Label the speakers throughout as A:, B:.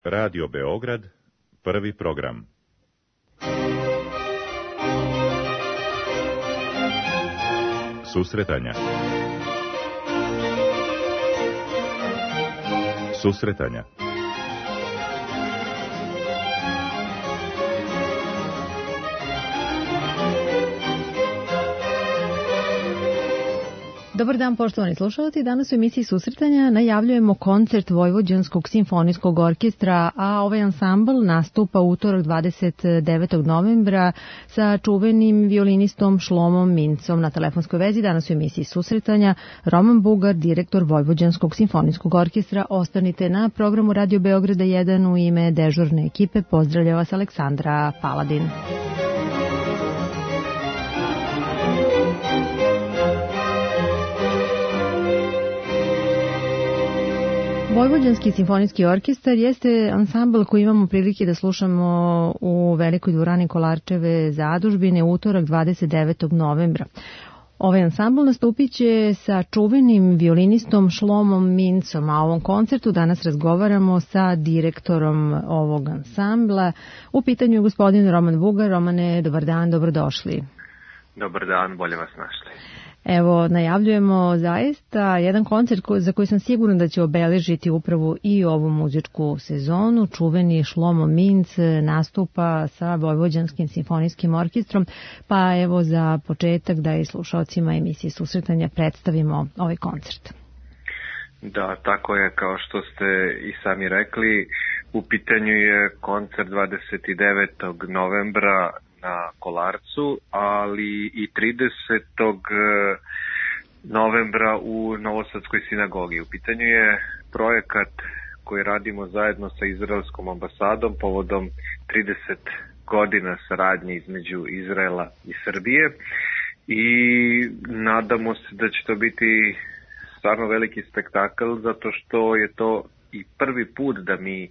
A: Radio Beograd, prvi program. Susretanja. Susretanja.
B: Dobar dan, poštovani slušalci. Danas u emisiji Susretanja najavljujemo koncert Vojvođanskog simfonijskog orkestra, a ovaj ansambl nastupa utorak 29. novembra sa čuvenim violinistom Šlomom Mincom. Na telefonskoj vezi danas u emisiji Susretanja Roman Bugar, direktor Vojvođanskog simfonijskog orkestra. Ostanite na programu Radio Beograda 1 u ime dežurne ekipe. Pozdravlja vas Aleksandra Paladin. Vojvođanski simfonijski orkestar jeste ansambl koji imamo prilike da slušamo u Velikoj dvorani Kolarčeve zadužbine utorak 29. novembra. Ovaj ansambl nastupit će sa čuvenim violinistom Šlomom Mincom, a o ovom koncertu danas razgovaramo sa direktorom ovog ansambla. U pitanju je gospodin Roman Bugar. Romane, dobar dan, dobrodošli.
C: Dobar dan, bolje vas našli.
B: Evo, najavljujemo zaista jedan koncert za koji sam sigurna da će obeležiti upravo i ovu muzičku sezonu. Čuveni Šlomo Minc nastupa sa Vojvođanskim simfonijskim orkestrom, pa evo za početak da i slušalcima emisije Susretanja predstavimo ovaj koncert.
C: Da, tako je, kao što ste i sami rekli, u pitanju je koncert 29. novembra na Kolarcu, ali i 30. novembra u Novosadskoj sinagogi. U pitanju je projekat koji radimo zajedno sa Izraelskom ambasadom povodom 30 godina saradnje između Izraela i Srbije i nadamo se da će to biti stvarno veliki spektakl, zato što je to i prvi put da mi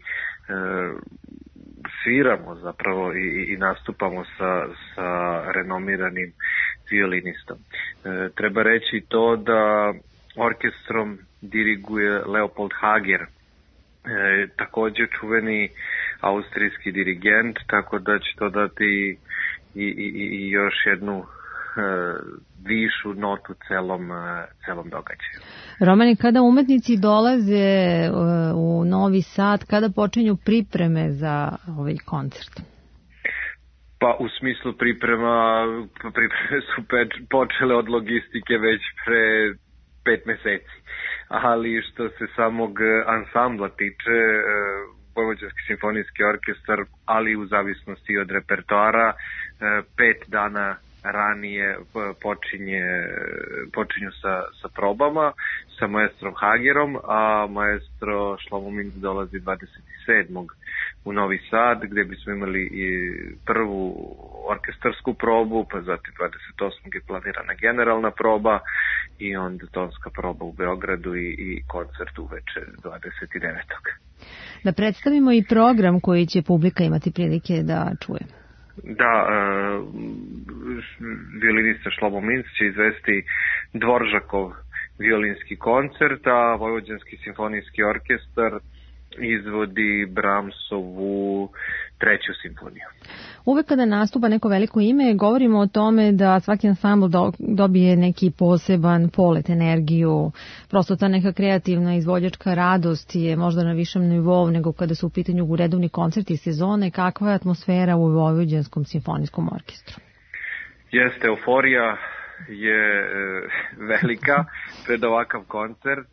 C: sviramo zapravo i nastupamo sa renomiranim violinistom. Treba reći to da orkestrom diriguje Leopold Hager, također čuveni austrijski dirigent, tako da će to dati i još jednu višu notu celom događaju.
B: Romani, kada umetnici dolaze u Novi Sad, kada počinju pripreme za ovaj koncert?
C: Pa u smislu pripreme su počele od logistike već pre 5 meseci. Ali što se samog ansambla tiče, Vojvođanski simfonijski orkestar, ali u zavisnosti od repertoara, 5 dana ranije počinju sa probama, sa maestrom Hagerom, a maestro Šlomo Minc dolazi 27. u Novi Sad, gde bismo imali i prvu orkestarsku probu, pa zatim 28. je planirana generalna proba i onda tonska proba u Beogradu i koncert uveče 29.
B: Da predstavimo i program koji će publika imati prilike da čuje.
C: Da, violinista Šlomo Minc će izvesti Dvoržakov violinski koncert, a Vojvođanski simfonijski orkestar izvodi Brahmsovu 3. simfoniju.
B: Uvek kada nastupa neko veliko ime, govorimo o tome da svaki ansambl dobije neki poseban polet, energiju, prosto ta neka kreativna izvođačka radost je možda na višem nivou nego kada su u pitanju redovni koncerti sezone. Kakva je atmosfera u Vojvođanskom simfonijskom orkestru?
C: Jeste, euforija je velika pred ovakav koncert,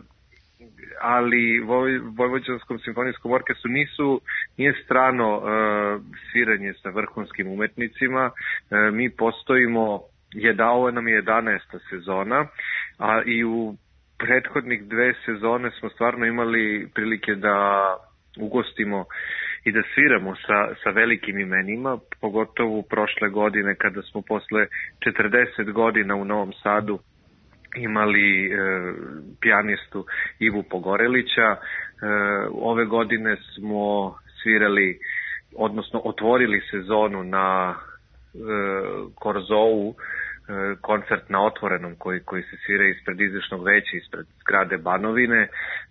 C: ali Vojvođanskom simfonijskom orkestru nije strano sviranje sa vrhunskim umetnicima. Mi postojimo, ovo nam je 11. sezona, a i u prethodnih 2 sezone smo stvarno imali prilike da ugostimo i da sviramo sa velikim imenima, pogotovo prošle godine kada smo posle 40 godina u Novom Sadu imali pijanistu Ivu Pogorelića. Ove godine smo svirali, odnosno otvorili sezonu na Korzou, koncert na otvorenom koji se svira ispred izvršnog veća, ispred zgrade Banovine.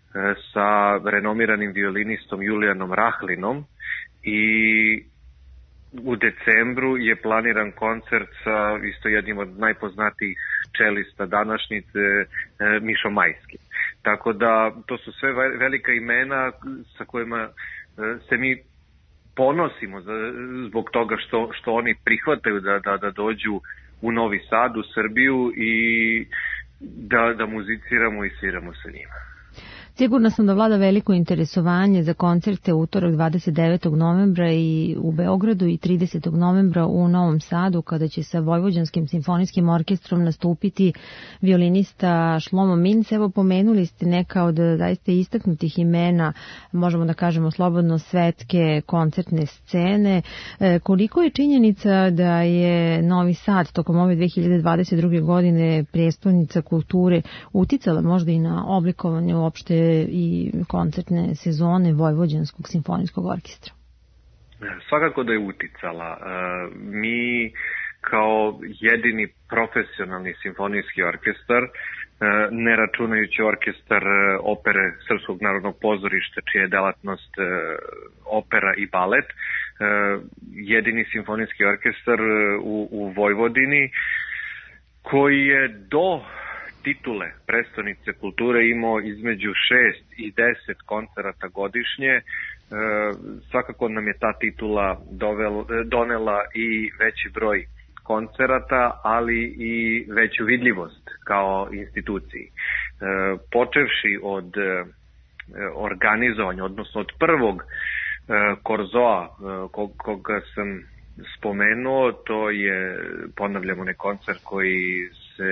C: sa renomiranim violinistom Julijanom Rahlinom i u decembru je planiran koncert sa isto jednim od najpoznatijih čelista današnjice, Mišom Majskim. Tako da to su sve velika imena sa kojima se mi ponosimo zbog toga što oni prihvataju da dođu u Novi Sad, u Srbiju i da muziciramo i sviramo sa njima.
B: Sigurna sam da vlada veliko interesovanje za koncerte utorak 29. novembra i u Beogradu i 30. novembra u Novom Sadu, kada će sa Vojvođanskim simfonijskim orkestrom nastupiti violinista Šlomo Minc. Evo, pomenuli ste neka od zaista istaknutih imena, možemo da kažemo slobodno svetske koncertne scene. Koliko je činjenica da je Novi Sad tokom ove 2022. godine prestolnica kulture uticala možda i na oblikovanje uopšte i koncertne sezone Vojvođanskog simfonijskog orkestra?
C: Svakako da je uticala. Mi kao jedini profesionalni simfonijski orkestar, ne računajući orkestar opere Srpskog narodnog pozorišta, čija je delatnost opera i balet, jedini simfonijski orkestar u Vojvodini koji je do titule prestonice kulture imao između 6 i 10 koncerata godišnje. Svakako nam je ta titula donela i veći broj koncerata, ali i veću vidljivost kao instituciji. Počevši od organizovanja, odnosno od prvog Korzoa koga sam spomenuo, to je, ponavljamo, onaj koncert koji se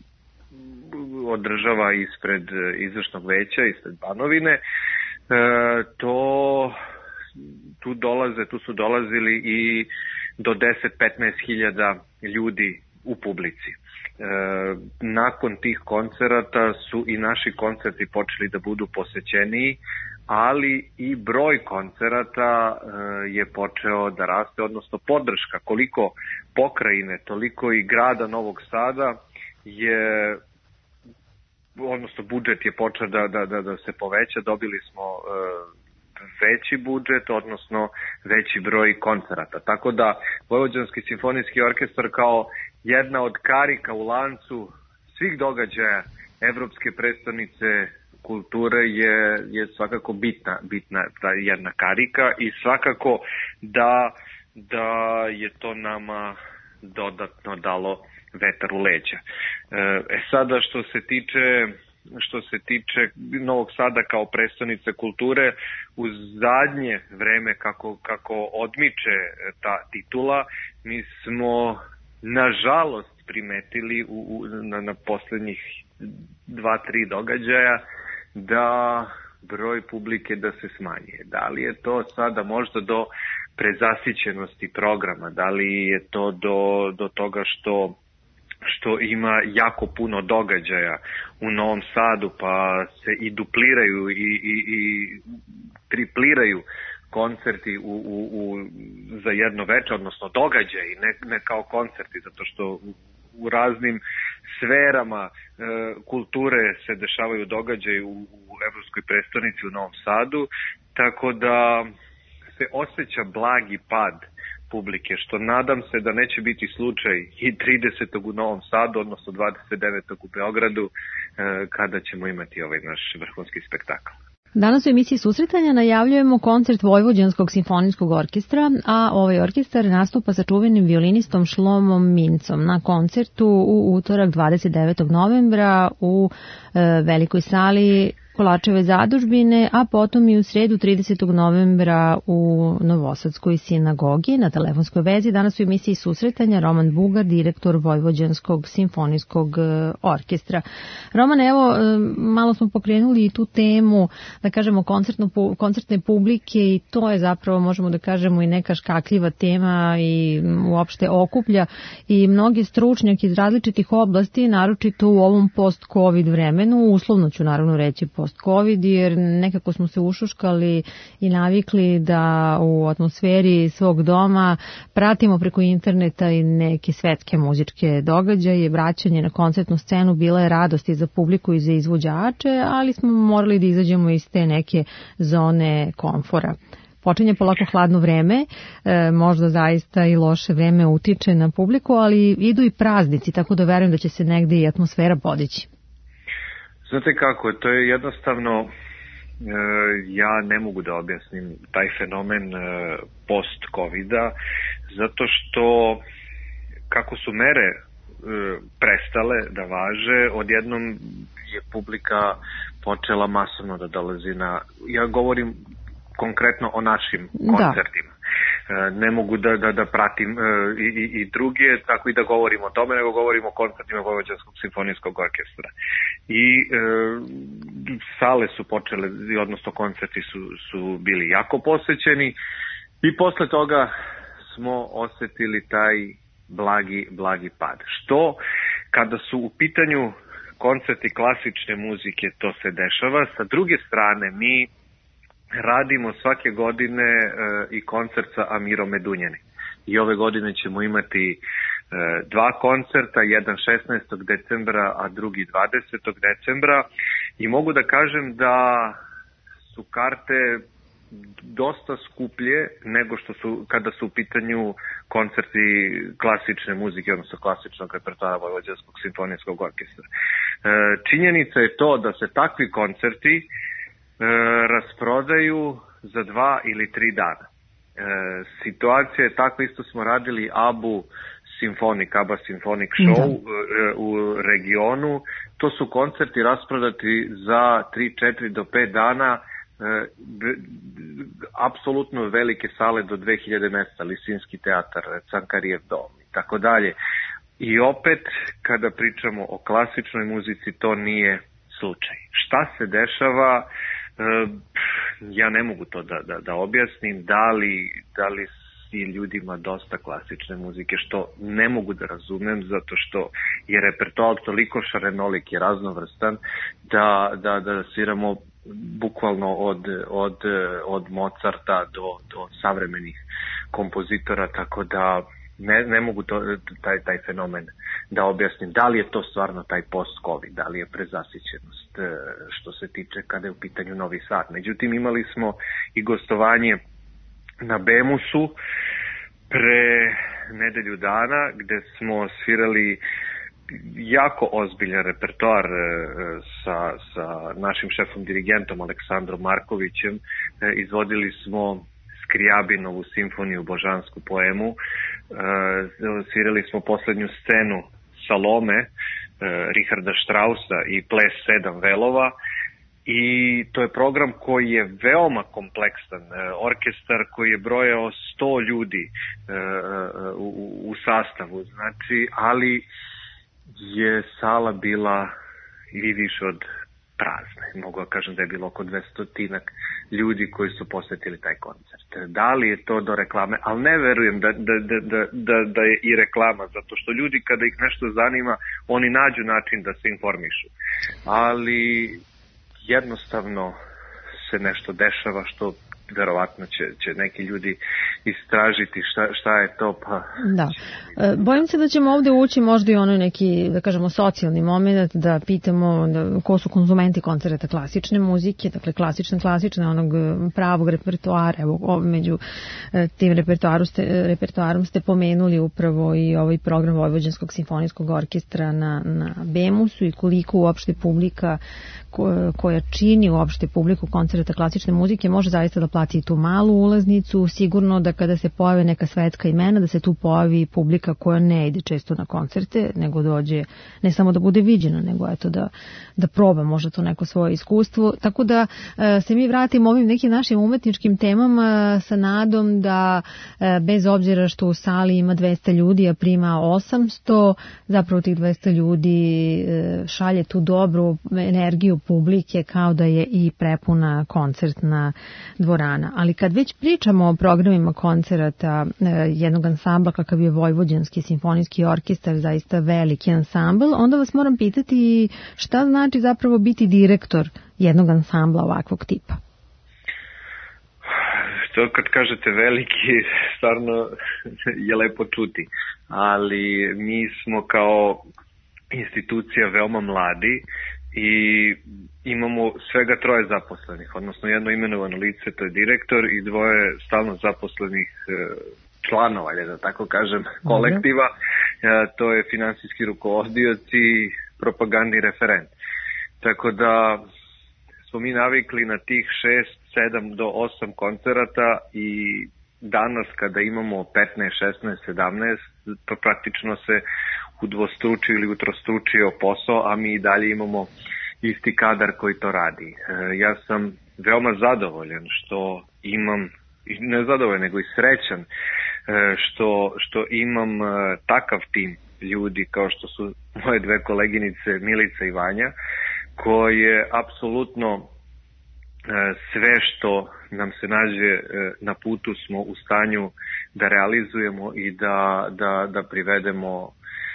C: održava ispred izvršnog veća, ispred Banovine, tu su dolazili i do 10-15 hiljada ljudi u publici. Nakon tih koncerata su i naši koncerti počeli da budu posećeniji, ali i broj koncerata je počeo da raste, odnosno podrška, koliko pokrajine, toliko i grada Novog Sada je, odnosno budžet je počeo da se poveća, dobili smo veći budžet, odnosno veći broj koncerata. Tako da Vojvođanski simfonijski orkestar kao jedna od karika u lancu svih događaja Evropske prestonice kulture je svakako bitna ta jedna karika i svakako da je to nama dodatno dalo vetar u leđa. Sada što se tiče Novog Sada kao prestonice kulture, u zadnje vreme kako odmiče ta titula, mi smo nažalost primetili na poslednjih 2-3 događaja da broj publike da se smanjuje. Da li je to sada možda do prezasićenosti programa, da li je to do toga što ima jako puno događaja u Novom Sadu, pa se i dupliraju i tripliraju koncerti za jedno veče, odnosno događaji, ne kao koncerti, zato što u raznim sferama kulture se dešavaju događaji u Evropskoj prestonici u Novom Sadu, tako da se osjeća blagi pad publike, što nadam se da neće biti slučaj i 30. u Novom Sadu, odnosno 29. u Beogradu, kada ćemo imati ovaj naš vrhunski spektakl.
B: Danas u emisiji Susretanja najavljujemo koncert Vojvođanskog simfonijskog orkestra, a ovaj orkestar nastupa sa čuvenim violinistom Šlomom Mincom na koncertu u utorak 29. novembra u Velikoj sali Kolačeve zadužbine, a potom i u sredu 30. novembra u Novosadskoj sinagogi. Na telefonskoj vezi danas u emisiji Susretanja Roman Bugar, direktor Vojvođanskog simfonijskog orkestra. Roman, evo, malo smo pokrenuli i tu temu, da kažemo, koncertne publike, i to je zapravo, možemo da kažemo, i neka škakljiva tema i uopšte okuplja i mnogi stručnjaki iz različitih oblasti, naročito u ovom post-covid vremenu, uslovno ću naravno reći post-covid, jer nekako smo se ušuškali i navikli da u atmosferi svog doma pratimo preko interneta i neke svetske muzičke događaje. Vraćanje na koncertnu scenu bila je radost i za publiku i za izvođače, ali smo morali da izađemo iz te neke zone komfora. Počinje polako hladno vreme, možda zaista i loše vreme utiče na publiku, ali idu i praznici, tako da verujem da će se negde i atmosfera podići.
C: Znate kako, to je jednostavno, ja ne mogu da objasnim taj fenomen post-covida, zato što kako su mere prestale da važe, odjednom je publika počela masovno da dolazi na, ja govorim konkretno o našim koncertima. Ne mogu da pratim i druge, tako i da govorim o tome, nego govorim o koncertima Vojvođanskog simfonijskog orkestra. I sale su počele, odnosno koncerti su bili jako posećeni i posle toga smo osetili taj blagi pad. Što kada su u pitanju koncerti klasične muzike, to se dešava. Sa druge strane, mi radimo svake godine i koncert sa Amirom Medunjani. I ove godine ćemo imati dva koncerta, jedan 16. decembra, a drugi 20. decembra. I mogu da kažem da su karte dosta skuplje nego što su kada su u pitanju koncerti klasične muzike, odnosno klasičnog repertoara Vojvođanskog simfonijskog orkestra. Činjenica je to da se takvi koncerti rasprodaju za 2 ili 3 dana. Situacija je takva, isto smo radili ABBA Symphonic Show u regionu. To su koncerti rasprodati za 3, 4 do 5 dana, apsolutno velike sale do 2000 mesta, Lisinski teatar, Cankarijev dom i tako dalje. I opet, kada pričamo o klasičnoj muzici, to nije slučaj. Šta se dešava? Ja ne mogu to da objasnim, da li si ljudima dosta klasične muzike, što ne mogu da razumem, zato što je repertoar toliko šarenolik i raznovrstan da sviramo bukvalno od Mozarta do savremenih kompozitora, tako da ne mogu taj fenomen da objasnim. Da li je to stvarno taj post-covid, da li je prezasićenost što se tiče kada je u pitanju Novi Sad. Međutim, imali smo i gostovanje na Bemusu pre nedelju dana, gde smo svirali jako ozbiljan repertoar sa našim šefom dirigentom Aleksandrom Markovićem. Izvodili smo Skrijabinovu simfoniju, božansku poemu. Svirali smo poslednju scenu Salome, Richarda Straussa i Ples 7 velova. I to je program koji je veoma kompleksan, orkestar koji je brojao 100 ljudi u sastavu, znači, ali je sala bila i više od prazne. Mogu da kažem da je bilo oko 200 ljudi koji su posetili taj koncert. Da li je to do reklame? Ali ne verujem da je i reklama, zato što ljudi kada ih nešto zanima, oni nađu način da se informišu. Ali jednostavno se nešto dešava što verovatno će neki ljudi istražiti šta je to, pa... Da.
B: Bojim se da ćemo ovde ući možda i ono neki, da kažemo, socijalni moment, da pitamo ko su konzumenti koncerta klasične muzike, dakle klasične, onog pravog repertoara. Evo, među tim repertoarom ste pomenuli upravo i ovaj program Vojvođanskog simfonijskog orkestra na Bemusu i koliko uopšte publika koja čini uopšte publiku koncerta klasične muzike može zaista da plati tu malu ulaznicu. Sigurno da kada se pojave neka svetska imena, da se tu pojavi publika koja ne ide često na koncerte, nego dođe ne samo da bude viđena, nego eto da proba možda to neko svoje iskustvo. Tako da se mi vratimo ovim nekim našim umetničkim temama sa nadom da bez obzira što u sali ima 200 ljudi, a prima 800, zapravo tih 200 ljudi šalje tu dobru energiju publike kao da je i prepuna koncertna dvorana. dvorana. Ali kad već pričamo o programima koncerata jednog ansambla kakav je Vojvođanski simfonijski orkestar, zaista veliki ansambl, onda vas moram pitati šta znači zapravo biti direktor jednog ansambla ovakvog tipa?
C: To kad kažete veliki, stvarno je lepo čuti, ali mi smo kao institucija veoma mladi i imamo svega 3 zaposlenih, odnosno jedno imenovano lice, to je direktor, i 2 stalno zaposlenih članova, da tako kažem, kolektiva, to je finansijski rukovodioc i propagandni referent. Tako da smo mi navikli na tih 6, 7 do 8 koncerata i danas kada imamo 15, 16, 17, to praktično se udvostručio ili utrostručio posao, a mi i dalje imamo isti kadar koji to radi. Ja sam veoma zadovoljan što imam, ne zadovoljan nego i srećan, što imam takav tim ljudi kao što su moje 2 koleginice Milica i Vanja, koje apsolutno sve što nam se nađe na putu smo u stanju da realizujemo i da privedemo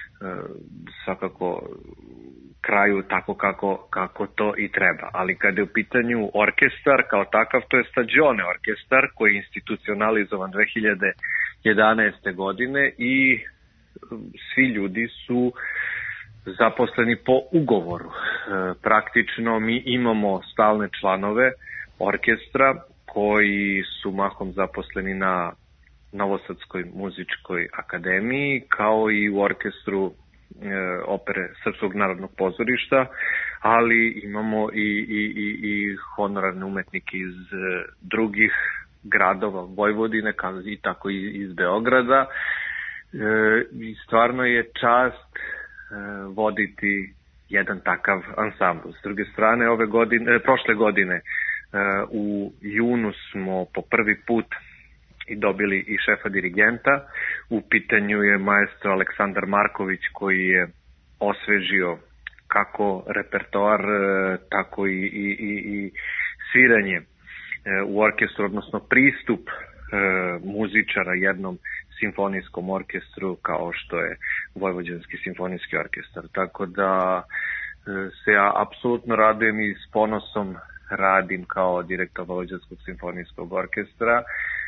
C: svakako kraju tako kako to i treba. Ali kada je u pitanju orkestar kao takav, to je Stagione orkestar koji je institucionalizovan 2011. godine i svi ljudi su zaposleni po ugovoru. Praktično mi imamo stalne članove orkestra koji su mahom zaposleni na Novosadskoj muzičkoj akademiji, kao i u orkestru opere Srpskog narodnog pozorišta, ali imamo i honorarne umetnike iz drugih gradova Vojvodine, i tako i iz Beograda. I stvarno je čast voditi jedan takav ansambl. S druge strane, prošle godine u junu smo po prvi put i dobili i šefa dirigenta. U pitanju je maestro Aleksandar Marković, koji je osvežio kako repertoar, tako i sviranje u orkestru, odnosno pristup muzičara jednom simfonijskom orkestru kao što je Vojvođanski simfonijski orkestar. Tako da se ja apsolutno radujem i s ponosom radim kao direktor Vojvođanskog simfonijskog orkestra,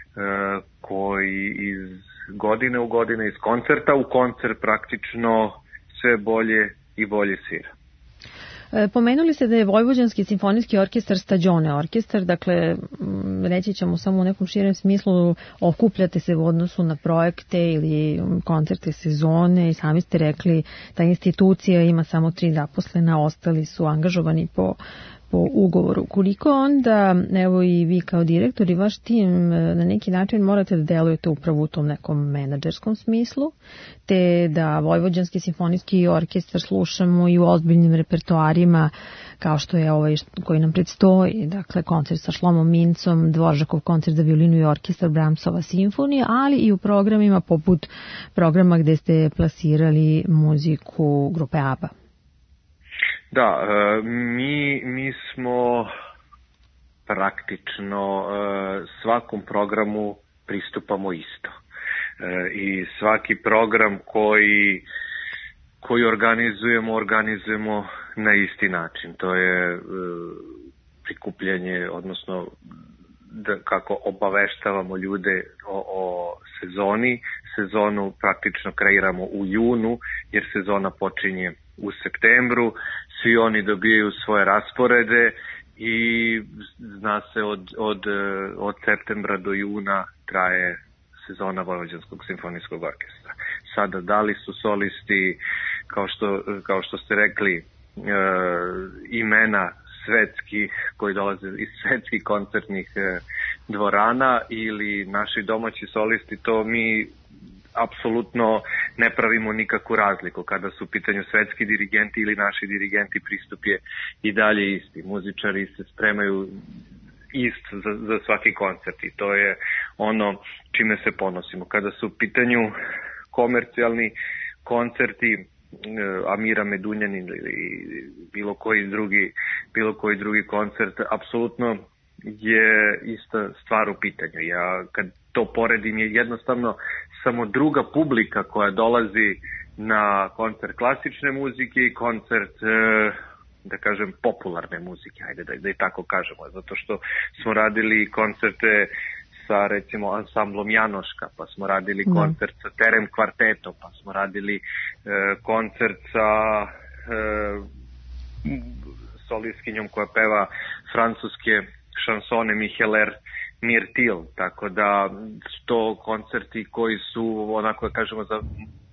C: koji iz godine u godine, iz koncerta u koncert praktično sve bolje i bolje svira.
B: Pomenuli ste da je Vojvođanski simfonijski orkestar Stagione orkestar, dakle reći ćemo samo u nekom širem smislu, okupljate se u odnosu na projekte ili koncerte sezone i sami ste rekli da institucija ima samo 3 zaposlena, ostali su angažovani po ugovoru. Koliko onda, evo i vi kao direktor i vaš tim na neki način morate da delujete upravo u tom nekom menadžerskom smislu, te da Vojvođanski simfonijski orkestar slušamo i u ozbiljnim repertoarima kao što je ovaj koji nam predstoji, dakle koncert sa Šlomom Mincom, Dvoržakov koncert za violinu i orkestar, Brahmsova simfonija, ali i u programima poput programa gde ste plasirali muziku grupe ABBA.
C: Da, mi smo praktično svakom programu pristupamo isto. I svaki program koji organizujemo na isti način. To je prikupljanje, odnosno kako obaveštavamo ljude o sezoni. Sezonu praktično kreiramo u junu, jer sezona počinje u septembru. Svi oni dobijaju svoje rasporede i zna se od septembra do juna traje sezona Vojvođanskog simfonijskog orkestra. Sada da li su solisti, kao što ste rekli, imena svetskih koji dolaze iz svetskih koncertnih dvorana ili naši domaći solisti, to mi apsolutno ne pravimo nikakvu razliku. Kada su u pitanju svetski dirigenti ili naši dirigenti, pristup je i dalje isti. Muzičari se spremaju za svaki koncert i to je ono čime se ponosimo. Kada su u pitanju komercijalni koncerti, Amira Medunjanin ili bilo koji drugi koncert, apsolutno je ista stvar u pitanju. Ja kad to poredim je jednostavno samo druga publika koja dolazi na koncert klasične muzike i koncert da kažem popularne muzike, ajde da i tako kažemo, zato što smo radili koncerte sa recimo ansamblom Janoška, pa smo radili koncert sa Terem kvartetom, pa smo radili koncert sa solistkinjom koja peva francuske šansone Micheler Mirtil, tako da to koncerti koji su onako da kažemo za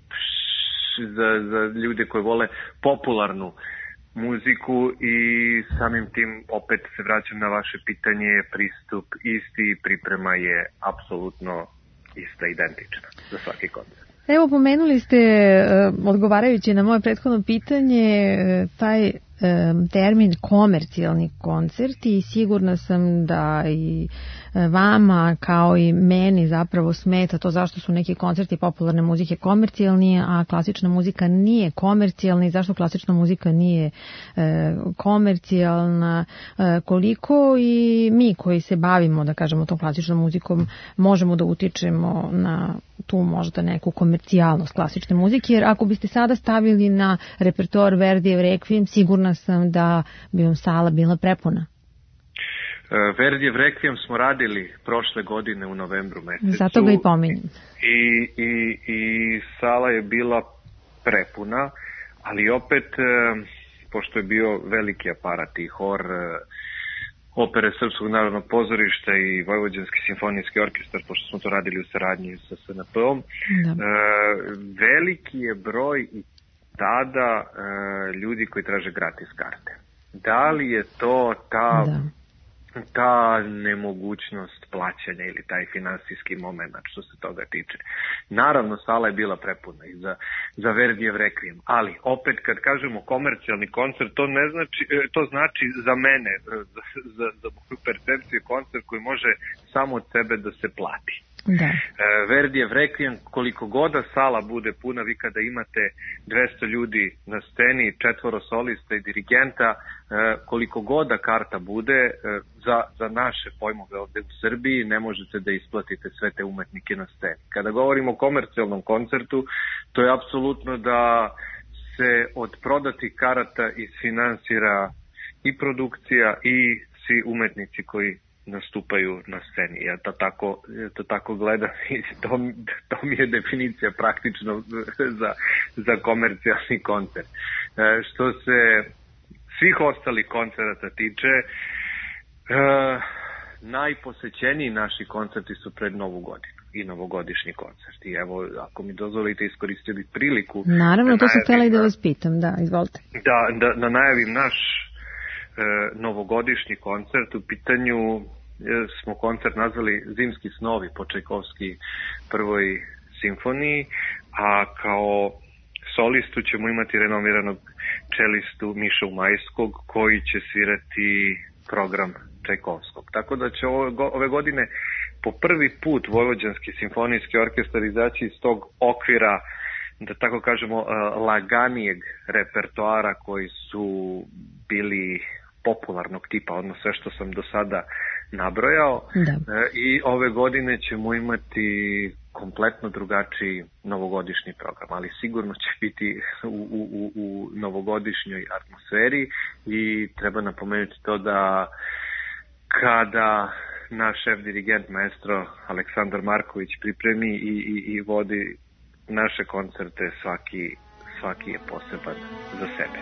C: ljude koji vole popularnu muziku i samim tim opet se vraćam na vaše pitanje, pristup isti, priprema je apsolutno ista, identična za svaki koncert.
B: Evo, pomenuli ste, odgovarajući na moje prethodno pitanje, taj termin komercijalni koncert i sigurna sam da i vama kao i meni zapravo smeta to zašto su neki koncerti popularne muzike komercijalni, a klasična muzika nije komercijalna i zašto klasična muzika nije komercijalna, koliko i mi koji se bavimo, da kažemo, tom klasičnom muzikom možemo da utičemo na tu možda neku komercijalnost klasične muzike, jer ako biste sada stavili na repertoar Verdijev Rekvijem, sigurna sam da bi vam sala bila prepuna.
C: Verdijev Rekvijem smo radili prošle godine u novembru mesecu.
B: Zato ga i pominjem.
C: I sala je bila prepuna, ali opet, pošto je bio veliki aparat i hor Opere Srpskog narodnog pozorišta i Vojvođanski simfonijski orkestar, pošto smo to radili u saradnji sa SNP-om, veliki je broj i tada ljudi koji traže gratis karte. Da li je to ta nemogućnost plaćanja ili taj finansijski moment što se toga tiče? Naravno, sala je bila prepuna i za Verdijev Rekvijem, ali opet kad kažemo komercijalni koncert, to znači za mene, za moju percepciju, koncert koji može samo od sebe da se plati.
B: Da.
C: Verdijev Rekvijem, koliko god da sala bude puna, vi kada imate 200 ljudi na sceni, 4 solista i dirigenta, koliko god da karta bude, za naše pojmove ovde u Srbiji ne možete da isplatite sve te umetnike na sceni. Kada govorimo o komercijalnom koncertu, to je apsolutno da se od prodatih karata isfinansira i produkcija i svi umetnici koji nastupaju na sceni. Ja to tako gledam i to mi je definicija praktično za komercijalni koncert. Što se svih ostalih koncerata tiče, najposećeniji naši koncerti su pred Novu godinu i novogodišnji koncert. I evo, ako mi dozvolite, iskoristili priliku...
B: Naravno, to sam htjela i da vas pitam, da, izvolite.
C: Da najavim naš novogodišnji koncert. U pitanju smo koncert nazvali Zimski snovi po Čajkovski prvoj simfoniji, a kao solistu ćemo imati renomiranog čelistu Mišu Majskog koji će svirati program Čajkovskog. Tako da će ove godine po prvi put Vojvođanski simfonijski orkestar izaći iz tog okvira, da tako kažemo, laganijeg repertoara koji su bili popularnog tipa, odnosno sve što sam do sada nabrojao. I ove godine ćemo imati kompletno drugačiji novogodišnji program, ali sigurno će biti u novogodišnjoj atmosferi i treba napomenuti to da kada naš šef dirigent maestro Aleksandar Marković pripremi i vodi naše koncerte, svaki je poseban za sebe.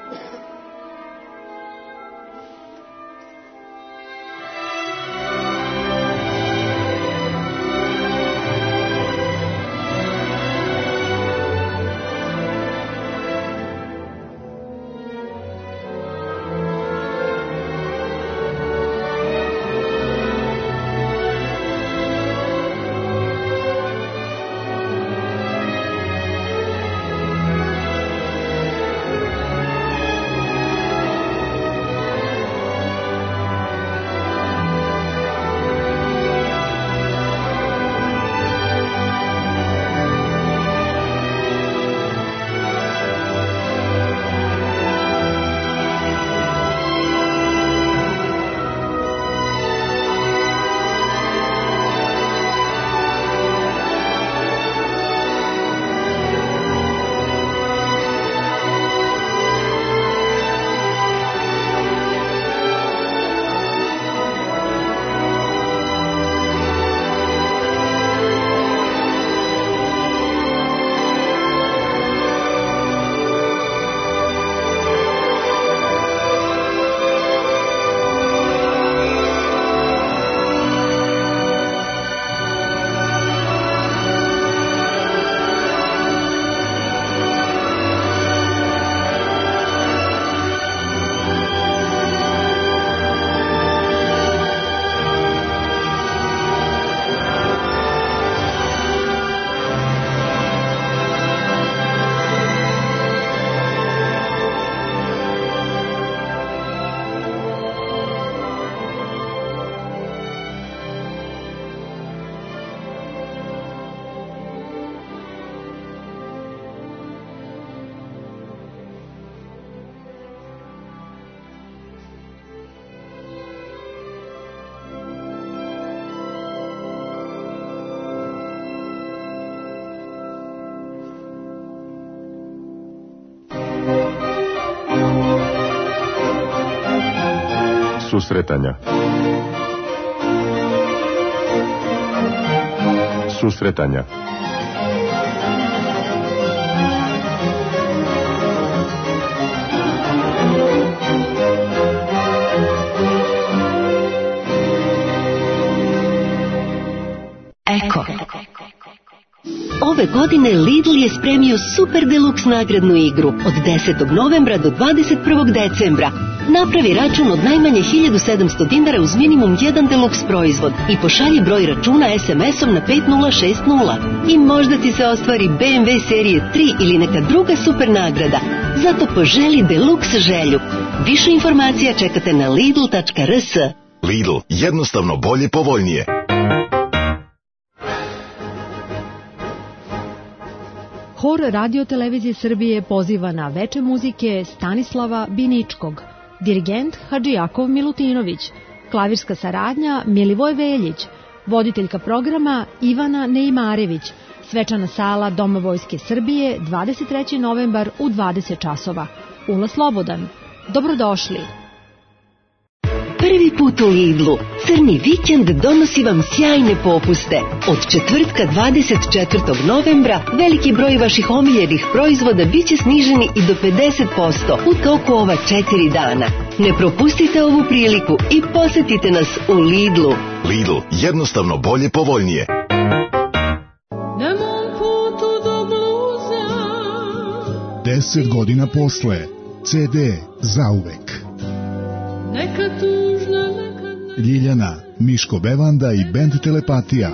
A: Susretanja. Susretanja.
D: Eko. Ove godine Lidl je spremio super deluks nagradnu igru od 10. novembra do 21. decembra. Napravi račun od najmanje 1700 dinara uz minimum jedan deluks proizvod i pošalji broj računa SMS-om na 5060 i možda ti se ostvari BMW serije 3 ili neka druga super nagrada. Zato poželi deluks želju. Više informacija čekate na lidl.rs.
E: Lidl, jednostavno bolje, povoljnije.
B: Hor Radio Televizije Srbije poziva na veče muzike Stanislava Biničkog, dirigent Hadžijakov Milutinović, klavirska saradnja Milivoj Veljić, voditeljka programa Ivana Neimarević, svečana sala Doma Vojske Srbije 23. novembar u 20 časova. Ulaz slobodan. Dobrodošli.
D: Prvi put u Lidlu. Crni vikend donosi vam sjajne popuste. Od četvrtka 24. novembra veliki broj vaših omiljenih proizvoda biće sniženi i do 50% u toku ova 4 dana. Ne propustite ovu priliku i posetite nas u Lidlu.
E: Lidl, jednostavno bolje, povoljnije.
F: Na mom putu do bluza
G: 10 godina posle, CD zauvek.
F: neka tužna,
G: Ljiljana, Miško Bevanda i bend Telepatija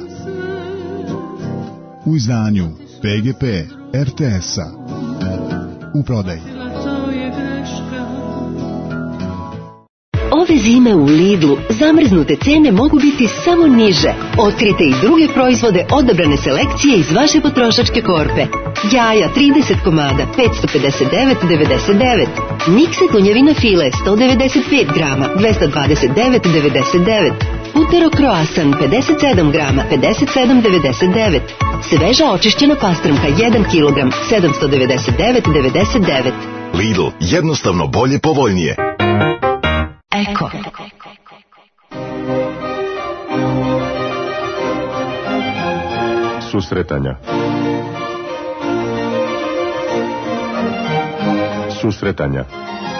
G: u izdanju PGP RTS-a. U prodaji.
F: to je greška.
D: Ove zime u Lidlu zamrznute cene mogu biti samo niže. Otkrite i druge proizvode odabrane selekcije iz vaše potrošačke korpe. Jaja 30 komada 559,99. Mikse konjevina file 195 grama 229,99. Utero kroasan 57 grama 57,99. Sveža očišćena pastrmka 1 kg 799,99.
E: Lidl, jednostavno bolje, povoljnije.
D: Eko.
A: Susretanja. Susretanja.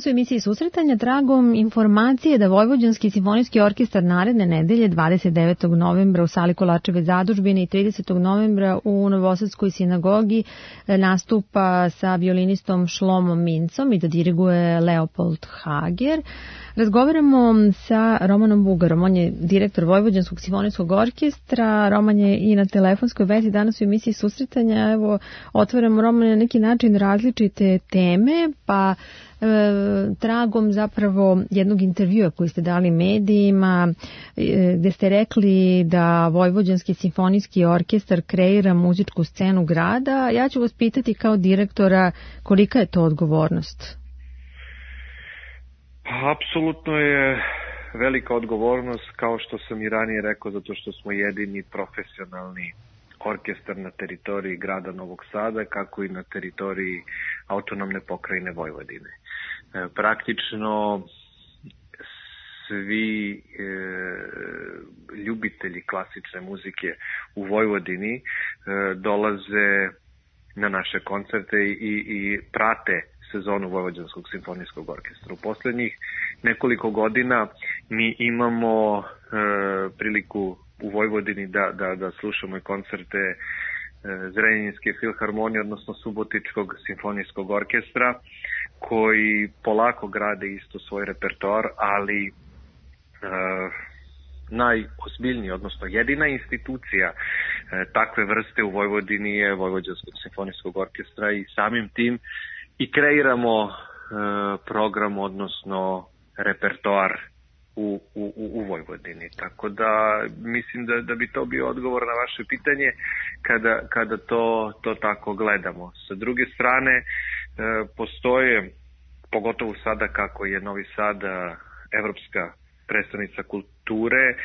B: Danas u emisiji Susretanja tragom informacije da Vojvođanski simfonijski orkestar naredne nedelje 29. novembra u sali Kolarčeve zadužbine i 30. novembra u Novosadskoj sinagogi nastupa sa violinistom Šlomom Mincom i da diriguje Leopold Hager. Razgovaramo sa Romanom Bugarom, on je direktor Vojvođanskog simfonijskog orkestra. Roman je i na telefonskoj vezi danas u emisiji Susretanja. Evo, otvaramo, Roman, na neki način različite teme, pa tragom zapravo jednog intervjua koji ste dali medijima, gde ste rekli da Vojvođanski simfonijski orkestar kreira muzičku scenu grada. Ja ću vas pitati kao direktora kolika je to odgovornost?
C: Apsolutno je velika odgovornost, kao što sam i ranije rekao, zato što smo jedini profesionalni orkestar na teritoriji grada Novog Sada, kako i na teritoriji autonomne pokrajine Vojvodine. Praktično svi ljubitelji klasične muzike u Vojvodini dolaze na naše koncerte i prate sezonu Vojvođanskog simfonijskog orkestra. U poslednjih nekoliko godina mi imamo priliku u Vojvodini da slušamo i koncerte Zrenjaninske filharmonije, odnosno Subotičkog simfonijskog orkestra, koji polako grade isto svoj repertoar, ali najozbiljniji, odnosno jedina institucija takve vrste u Vojvodini je Vojvođanskog simfonijskog orkestra i samim tim i kreiramo program, odnosno repertoar u Vojvodini. Tako da mislim da bi to bio odgovor na vaše pitanje kada to tako gledamo. Sa druge strane, postoje, pogotovo sada kako je Novi Sad evropska prestonica kulture,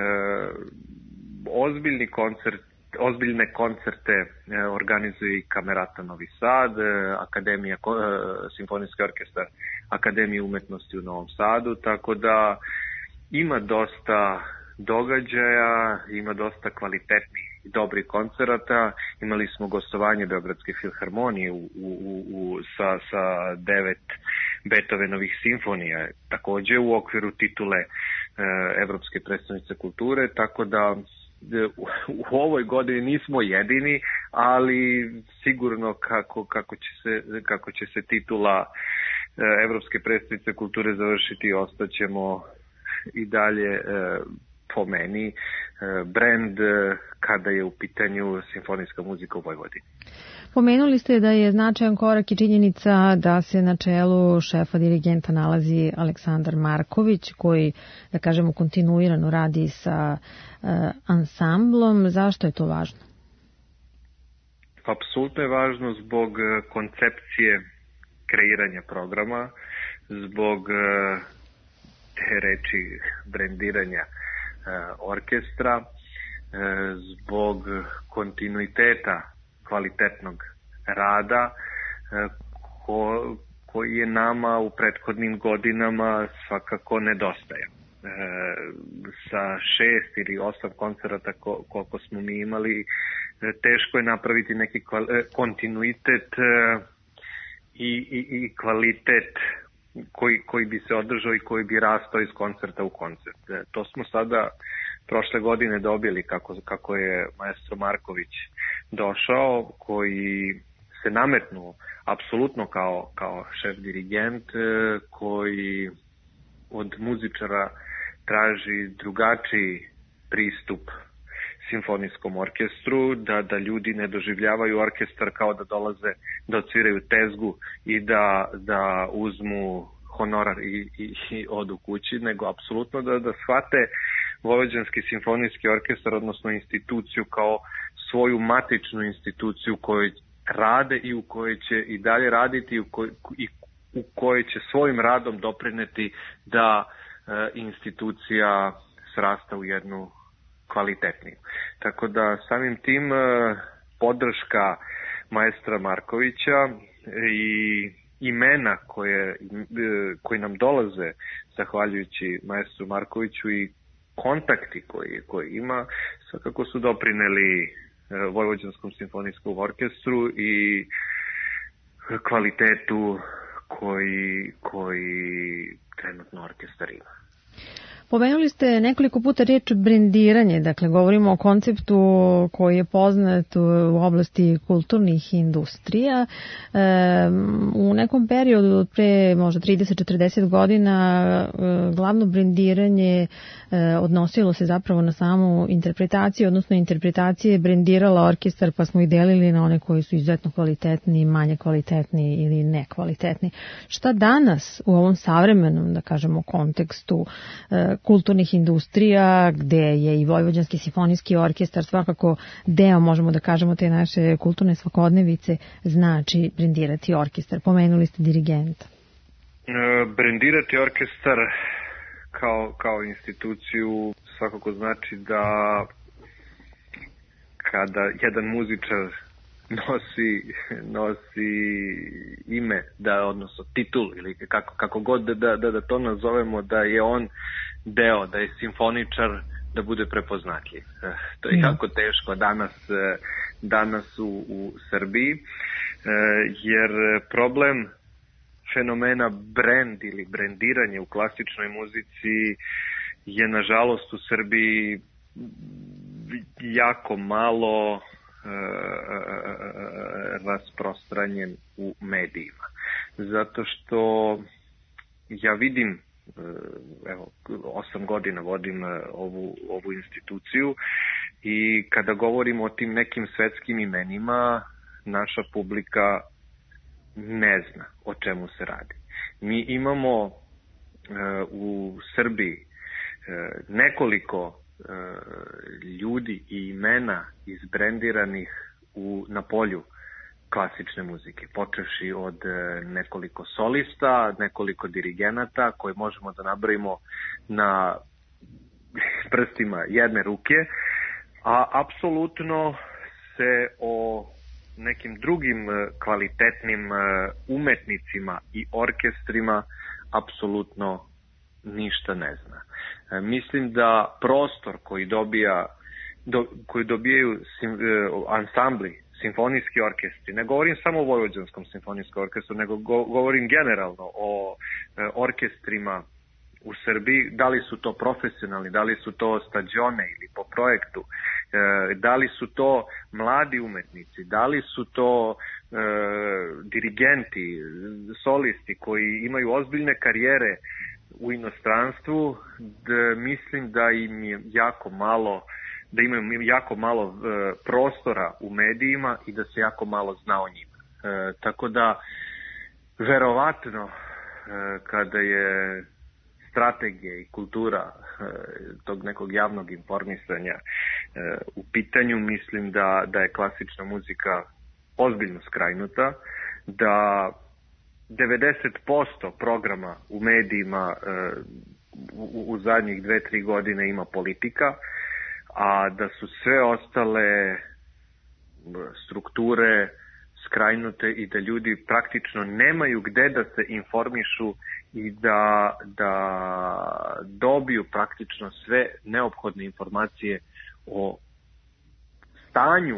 C: ozbiljne koncerte organizuje i Kamerata Novi Sad, Akademija, simfonijski orkestar Akademije umetnosti u Novom Sadu, tako da ima dosta događaja, ima dosta kvalitetnih i dobrih koncerata. Imali smo gostovanje Beogradske filharmonije sa 9 Beethovenovih simfonija, takođe u okviru titule Evropske prestonice kulture, tako da u ovoj godini nismo jedini, ali sigurno kako će se titula Evropske prestonice kulture završiti, ostaćemo i dalje po meni brend kada je u pitanju simfonijska muzika u Vojvodini.
B: Pomenuli ste da je značajan korak i činjenica da se na čelu šefa dirigenta nalazi Aleksandar Marković, koji, da kažemo, kontinuirano radi sa ansamblom. Zašto je to važno?
C: Apsolutno je važno zbog koncepcije kreiranja programa, zbog te reči brendiranja orkestra, zbog kontinuiteta kvalitetnog rada koji je nama u prethodnim godinama svakako nedostaje. Sa 6 ili 8 koncerata koliko smo mi imali, teško je napraviti neki kontinuitet i kvalitet koji bi se održao i koji bi rastao iz koncerta u koncert. To smo sada prošle godine dobili kako je maestro Marković došao, koji se nametnuo apsolutno kao šef dirigent, koji od muzičara traži drugačiji pristup simfonijskom orkestru, da ljudi ne doživljavaju orkestar kao da dolaze da odsviraju tezgu i da uzmu honorar i odu kući, nego apsolutno da shvate Vojvođanski simfonijski orkestar, odnosno instituciju, kao svoju matičnu instituciju koju rade i u kojoj će i dalje raditi i u kojoj će svojim radom doprineti da institucija srasta u jednu kvalitetniju. Tako da samim tim podrška maestra Markovića i imena koji nam dolaze zahvaljujući maestru Markoviću i kontakti koji ima, svakako su doprineli Vojvođanskom simfonijskom orkestru i kvalitetu koji trenutno orkestar ima.
B: Pomenuli ste nekoliko puta reč brendiranje, dakle govorimo o konceptu koji je poznat u oblasti kulturnih industrija. U nekom periodu od pre možda 30-40 godina glavno brendiranje odnosilo se zapravo na samu interpretaciju, odnosno interpretacije brendirala orkestar, pa smo ih delili na one koji su izuzetno kvalitetni, manje kvalitetni ili nekvalitetni. Šta danas u ovom savremenom, da kažemo, kontekstu kulturnih industrija, gde je i Vojvođanski simfonijski orkestar svakako deo, možemo da kažemo, te naše kulturne svakodnevice, znači brendirati orkestar? Pomenuli ste dirigenta.
C: Brendirati orkestar kao instituciju svakako znači da kada jedan muzičar nosi ime, odnosno titul ili kako god da to nazovemo, da je on deo, da je simfoničar, da bude prepoznatljiv. To je jako teško danas u Srbiji, jer problem fenomena brend ili brendiranje u klasičnoj muzici je nažalost u Srbiji jako malo rasprostranjen u medijima. Zato što ja vidim, evo, 8 godina vodim ovu instituciju i kada govorimo o tim nekim svetskim imenima, naša publika ne zna o čemu se radi. Mi imamo u Srbiji nekoliko ljudi i imena izbrendiranih na polju klasične muzike, počevši od nekoliko solista, nekoliko dirigenata koje možemo da nabrojimo na prstima jedne ruke, a apsolutno se o nekim drugim kvalitetnim umetnicima i orkestrima apsolutno ništa ne zna. Mislim da prostor koji dobijaju ansambli, simfonijski orkestri, ne govorim samo o Vojvođanskom simfonijskom orkestru, nego govorim generalno o orkestrima u Srbiji, da li su to profesionalni, da li su to stađone ili po projektu, da li su to mladi umetnici, da li su to dirigenti, solisti koji imaju ozbiljne karijere u inostranstvu, mislim da im je jako malo, da imaju jako malo prostora u medijima i da se jako malo zna o njima. Tako da, verovatno, kada je strategija i kultura tog nekog javnog informisanja u pitanju, mislim da je klasična muzika ozbiljno skrajnuta, da 90% programa u medijima u zadnjih 2-3 godine ima politika, a da su sve ostale strukture skrajnute i da ljudi praktično nemaju gde da se informišu i da dobiju praktično sve neophodne informacije o stanju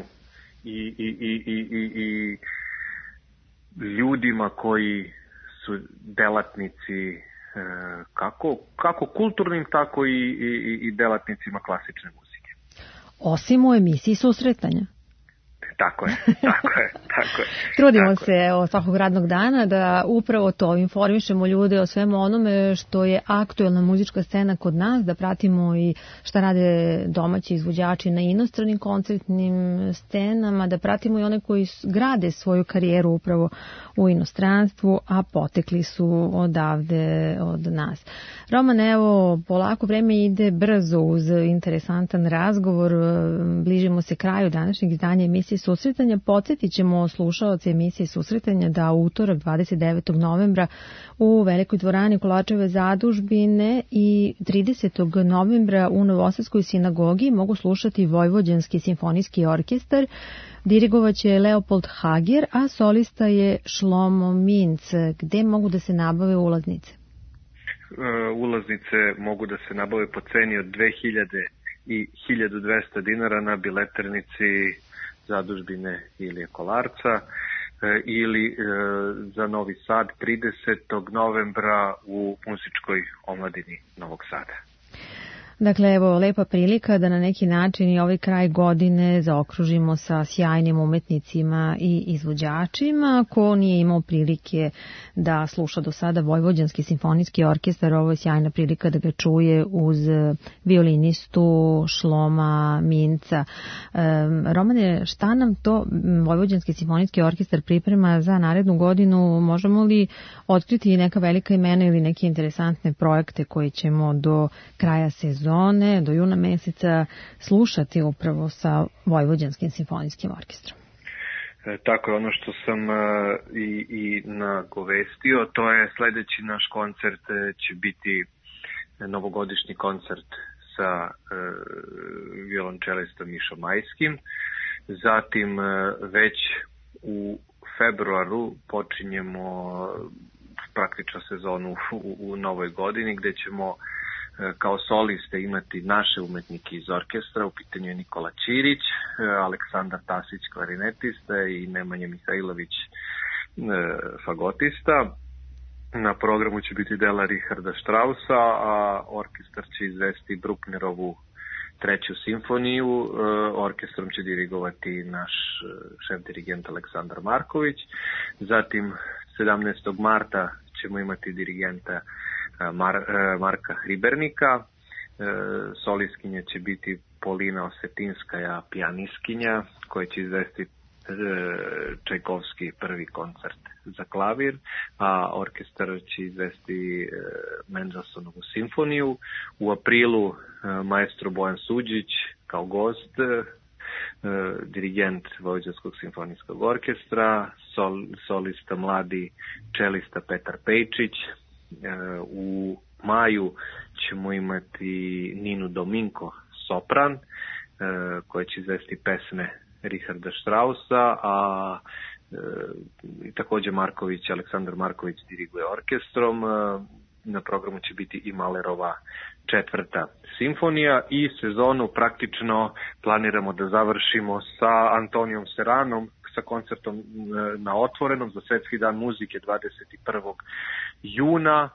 C: i ljudima koji su delatnici kako kulturnim, tako i delatnicima klasične muzike.
B: Osim u emisiji susretanja.
C: Tako je.
B: Trudimo se svakog radnog dana da upravo to informišemo ljude o svemu onome što je aktuelna muzička scena kod nas, da pratimo i šta rade domaći izvođači na inostranim koncertnim scenama, da pratimo i one koji grade svoju karijeru upravo u inostranstvu, a potekli su odavde od nas. Roman, evo, polako vreme ide brzo uz interesantan razgovor, bližimo se kraju današnjeg izdanja emisije Susretanja. Podsjetit ćemo slušaoce emisije Susretanja da utorak 29. novembra u Velikoj dvorani Kolačeve zadužbine i 30. novembra u Novosadskoj sinagogi mogu slušati Vojvođanski simfonijski orkestar. Dirigovaće Leopold Hager, a solista je Šlomo Minc. Gde mogu da se nabave ulaznice?
C: Ulaznice mogu da se nabave po ceni od 2000 i 1200 dinara na bileternici zadužbine Ilije Kolarca. ili za Novi Sad 30. novembra u muzičkoj omladini Novog Sada.
B: Dakle, evo, lepa prilika da na neki način i ovaj kraj godine zaokružimo sa sjajnim umetnicima i izvođačima. Ko nije imao prilike da sluša do sada Vojvođanski simfonijski orkestar, ovo je sjajna prilika da ga čuje uz violinistu Šloma Minca. Romane, šta nam to Vojvođanski simfonijski orkestar priprema za narednu godinu? Možemo li otkriti neka velika imena ili neke interesantne projekte koje ćemo do kraja sezone, do juna meseca slušati upravo sa Vojvođanskim simfonijskim orkestrom?
C: Tako je, ono što sam i nagovestio, to je sledeći naš koncert će biti novogodišnji koncert sa violončelistom Mišom Majskim. Zatim već u februaru počinjemo praktično sezonu u novoj godini, gde ćemo kao soliste imati naše umetnike iz orkestra. U pitanju je Nikola Ćirić, Aleksandar Tasić klarinetista i Nemanja Mihajlović fagotista. Na programu će biti dela Richarda Straussa, a orkestar će izvesti Brucknerovu treću simfoniju. Orkestrom će dirigovati naš šef dirigent Aleksandar Marković. Zatim 17. marta ćemo imati dirigenta Marka Hribernika. Solistkinja će biti Polina Osetinskaja, pijaniskinja, koja će izvesti Čajkovski prvi koncert za klavir, a orkestar će izvesti Mendelsonovu simfoniju. U aprilu maestro Bojan Suđić kao gost, dirigent Vojvođanskog simfonijskog orkestra, solista mladi čelista Petar Pejčić. U maju ćemo imati Ninu Dominko, sopran, koja će izvesti pesme Richarda Straussa, a takođe Aleksandar Marković diriguje orkestrom. Na programu će biti i Mahlerova četvrta simfonija i sezonu praktično planiramo da završimo sa Antonijom Seranom, sa koncertom na otvorenom za Svetski dan muzike 21. juna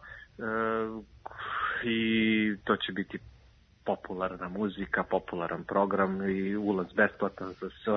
C: i to će biti popularna muzika, popularan program i ulaz besplatan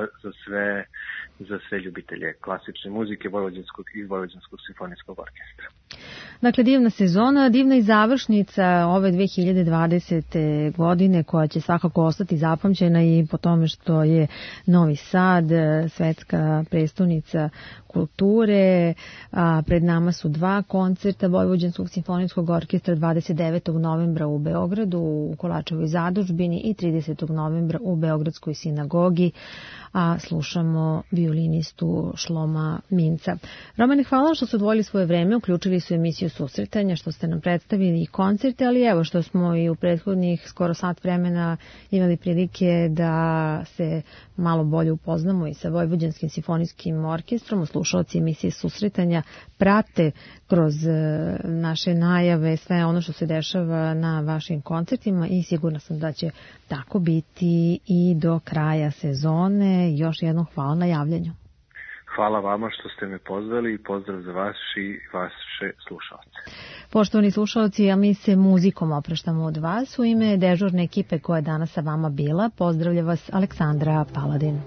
C: za sve ljubitelje klasične muzike Vojvođanskog simfonijskog orkestra.
B: Dakle, divna sezona, divna i završnica ove 2020. godine koja će svakako ostati zapamćena i po tome što je Novi Sad svetska prestonica kulture. Pred nama su dva koncerta Vojvođanskog simfonijskog orkestra 29. novembra u Beogradu u Kolačevoj zadužbini i 30. novembra u Beogradskoj sinagogi, a slušamo violinistu Šloma Minca. Romane, hvala što ste odvojili svoje vreme, uključili su emisiju Susretanja, što ste nam predstavili i koncerte, ali evo što smo i u prethodnih skoro sat vremena imali prilike da se malo bolje upoznamo i sa Vojvođanskim simfonijskim orkestrom. Slušaoci emisije Susretanja prate kroz naše najave sve ono što se dešava na vašim koncertima i sigurna sam da će tako biti i do kraja sezone. Još jednom hvala na javljanju.
C: Hvala vama što ste me pozvali i pozdrav za vas i vaše slušalce.
B: Poštovani slušalci, a mi se muzikom opraštamo od vas. U ime dežurne ekipe koja je danas sa vama bila, pozdravlja vas Aleksandra Paladin.